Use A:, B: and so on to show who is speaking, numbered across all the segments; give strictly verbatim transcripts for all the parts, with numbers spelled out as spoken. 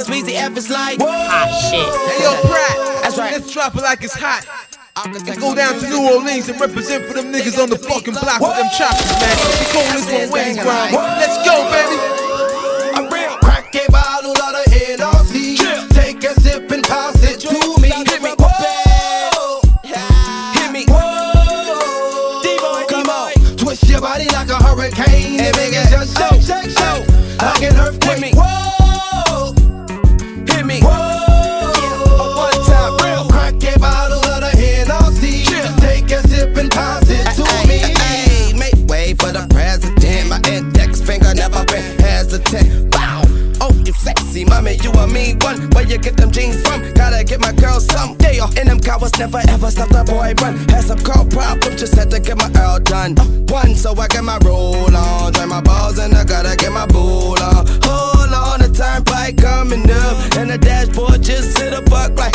A: Weezy F is like
B: hot shit.
C: Hey yo, Pratt.
A: That's right.
C: Let's drop it like it's hot. Let's go down to New Orleans and represent for them niggas on the fucking block with them choppers, man. We call this one Wayne's Ground. Let's go, baby.
A: I'm real.
D: Crack a bottle of the N R C. Take a sip and pass it to me.
A: Hit me.
D: Whoa.
A: Hit me.
D: Whoa.
A: D-boy,
D: Come on.
A: D-boy.
D: Twist your body like a hurricane and make it just shake, shake, shake. Like an earthquake.
A: Hit me.
D: Whoa.
A: Hit me.
D: Whoa.
A: One time, real.
D: Crack a bottle of the N R C. Take a sip and pass it to me.
A: Hey, make way for the president. My index finger never been hesitant. Wow. Oh, you sexy, mommy, you a mean one. Where you get them jeans from? Gotta get my girl some. Yeah, and them cowards never ever stop the boy run. Had some car problem, just had to get my Earl done. One, so I get my roll on. Drain my balls and I gotta get my bull on. Hold on, the turnpike coming up. And the dashboard just hit a buck like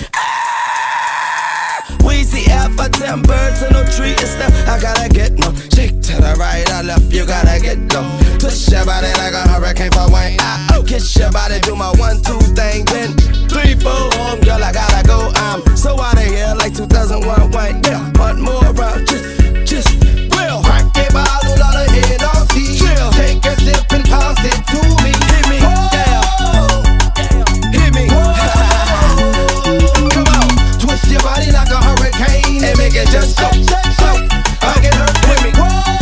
A: Weezy F, I ten birds and no tree and stuff. I gotta get no shake to the right or left. You gotta get no twist your body like a hurricane for Wayne. I kiss your body, do my one two thing, then three four home, girl. I gotta go. I'm so out of here like two thousand one Wayne. Yeah, one more round, just just real.
D: Crack a bottle of the N R C. Take a sip and pass it to me.
A: Hit me, yeah, hit me.
D: Come on, twist your body like a hurricane
A: And make it just go,
D: shake, shake, shake. Like an earthquake.
A: Hit me.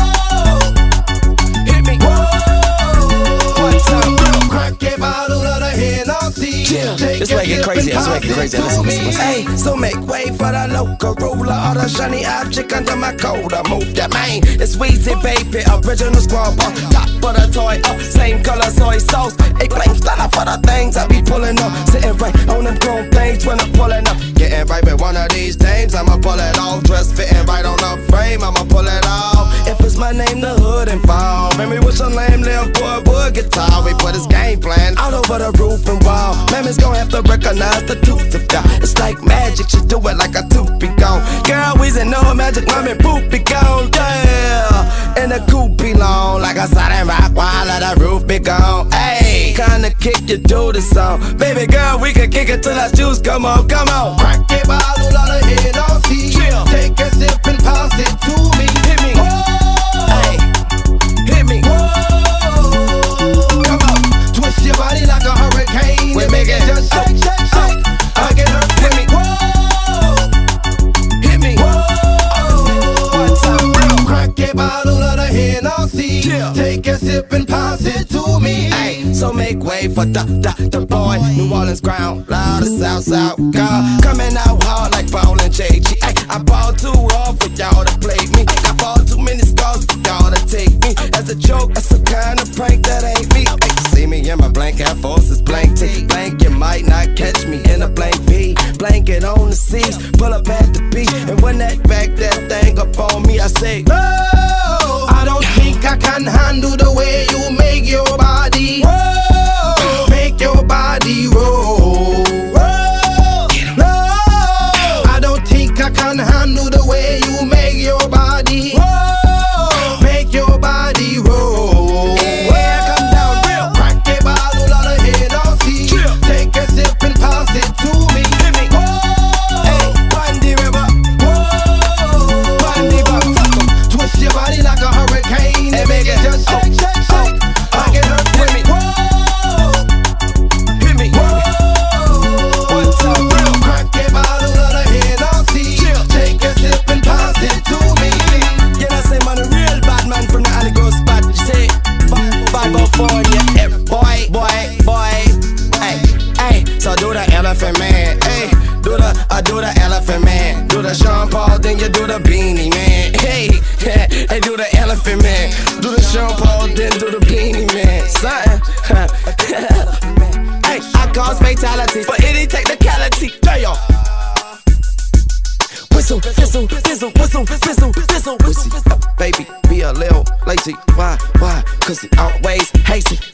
A: Hit me. One time, real.
D: Crack a bottle of the N R C.
A: Yeah,
D: Take
A: let's
D: a
A: make it
D: sip
A: crazy.
D: and
A: Let's make it
D: pass
A: crazy.
D: to
A: Listen,
D: me.
A: listen, listen. Hey, so make way for the local ruler or the shiny object under my coda. Move that man. It's Weezy, baby, original squad bar. Top for the toy up, same color soy sauce. A blame stunner for the things I be pulling up. Sitting right on them grown things when I'm pulling up. Getting right with one of these dames, I'ma pull it off. Dress fitting right on the frame, I'ma pull it off. If it's my name, the hood involved. Maybe with your lame little boy wood guitar. We put his game plan out over the roof and wall. Mammy's gonna have to recognize the truth of that. It's like magic, she do it like a tooth be gone. Girl, Weezy no magic, mommy poop be gone, yeah. And the coupe be long, like a solid rock while the roof be gone. Ayy, kinda kick you do the song. Baby girl, we can kick it till our shoes come on, come on.
D: Crack a bottle of the N R C.
A: Chill.
D: Take a sip and pass it to me.
A: Hit me, ayy, hit me.
D: Come on, twist your body like a hurricane.
A: We
D: and
A: make it
D: just shake, shake, shake. Like an earthquake.
A: Hit me, hit me. One time, real.
D: Crack a bottle of the N R C.
A: Yeah.
D: Take a sip and pass it to me.
A: Ay, so make way for the, the, the boy. New Orleans ground, loud as South South God. Coming out hard like Paul and J G. Ay, I ball too hard for y'all to play me. I fall too many scars for y'all to take me. As a joke, that's a kind of prank that ain't me. Ay, see me in my blank Air Forces, blank T. Blank, you might not catch me in a blank V. Blanket on the seas, pull up at the beach. And when that back that thing up on me, I say,
D: No, I don't think I can handle the way you make your body. Whoa, make your body roll. Whoa, no, I don't think I can handle the way you make your body. Whoa, make your body roll.
A: yeah, come down real.
D: Crack a bottle of the N R C. Take a sip and pass it to me.
A: Hit me, ay, Bundy River, Bundy River.
D: Twist your body like a hurricane
A: And make it
D: just
A: oh,
D: shake, shake, shake. Like an earthquake.
A: Hit me, hit me. One time, real.
D: Crack a bottle of the N R C. Take a sip and pass it to me.
A: Yeah, that's say man, a real bad man from the alley go spot. You say five oh four, yeah, eh, boy, boy, boy. Hey, hey, so do the elephant man. Hey, do the, I do the elephant man. Do the Sean Paul, then you do the beanie man. Hey, hey, do the elephant man. Do the Sean Paul, then do the beanie man. Something. Hey, I cause fatalities, but it ain't technicality. Damn. Whistle, whistle, whistle, whistle, whistle, whistle, whistle. Baby, be a little lazy. Why, why? Cause he always hates it.